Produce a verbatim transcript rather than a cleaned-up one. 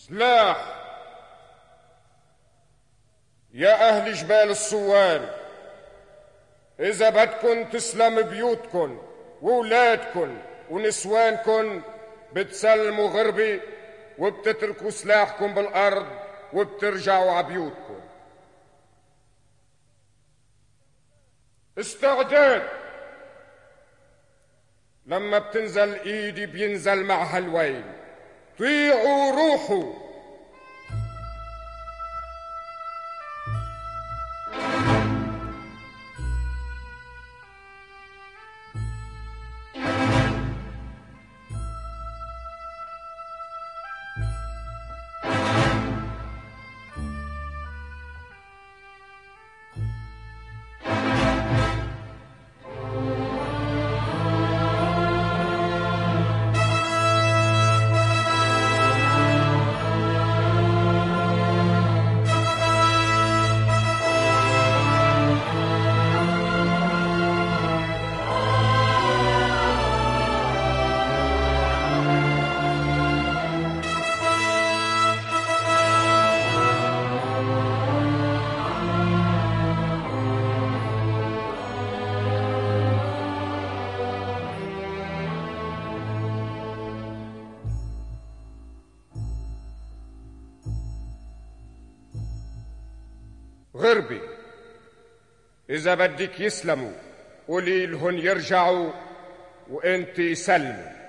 سلاح يا أهل جبال الصوان، إذا بدكن تسلم بيوتكن وولادكن ونسوانكن بتسلموا غربي وبتتركوا سلاحكم بالأرض وبترجعوا عبيوتكم. استعداد، لما بتنزل ايدي بينزل معها الويل. طيعوا روحوا. غربي، إذا بدك يسلموا قولي لهن يرجعوا وانتي سلموا.